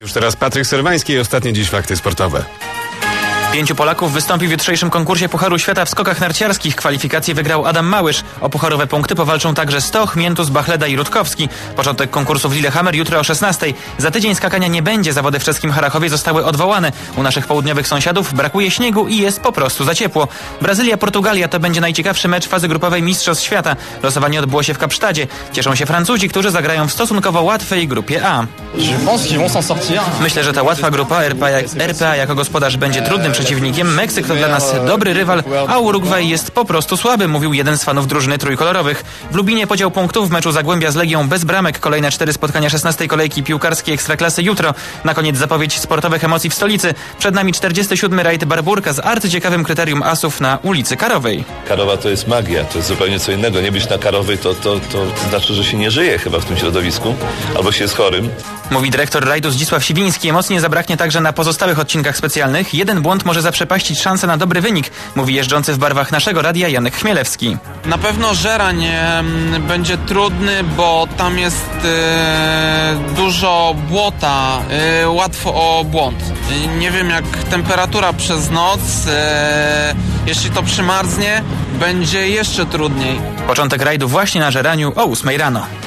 Już teraz Patryk Serwański i ostatnie dziś fakty sportowe. 5 Polaków wystąpi w jutrzejszym konkursie Pucharu Świata w skokach narciarskich. Kwalifikacje wygrał Adam Małysz. O pucharowe punkty powalczą także Stoch, Miętus, Bachleda i Rutkowski. Początek konkursu w Lillehammer jutro o 16. Za tydzień skakania nie będzie. Zawody w czeskim Harachowie zostały odwołane. U naszych południowych sąsiadów brakuje śniegu i jest po prostu za ciepło. Brazylia-Portugalia to będzie najciekawszy mecz fazy grupowej Mistrzostw Świata. Losowanie odbyło się w Kapsztadzie. Cieszą się Francuzi, którzy zagrają w stosunkowo łatwej grupie A. Myślę, że ta łatwa grupa RPA jako gospodarz będzie trudnym przeciwnikiem. Meksyk to dla nas dobry rywal, a Urugwaj jest po prostu słaby, mówił jeden z fanów drużyny trójkolorowych. W Lubinie podział punktów w meczu Zagłębia z Legią bez bramek. Kolejne 4 spotkania 16. kolejki piłkarskiej Ekstraklasy jutro. Na koniec zapowiedź sportowych emocji w stolicy. Przed nami 47. rajd Barburka z arcyciekawym kryterium asów na ulicy Karowej. Karowa to jest magia, to jest zupełnie co innego. Nie być na Karowej to znaczy, że się nie żyje chyba w tym środowisku, albo się jest chorym. Mówi dyrektor rajdu Zdzisław Siwiński. Mocniej zabraknie także na pozostałych odcinkach specjalnych. Jeden błąd może zaprzepaścić szansę na dobry wynik, mówi jeżdżący w barwach naszego radia Janek Chmielewski. Na pewno Żerań będzie trudny, bo tam jest dużo błota, łatwo o błąd. Nie wiem, jak temperatura przez noc, jeśli to przymarznie, będzie jeszcze trudniej. Początek rajdu właśnie na Żeraniu o 8 rano.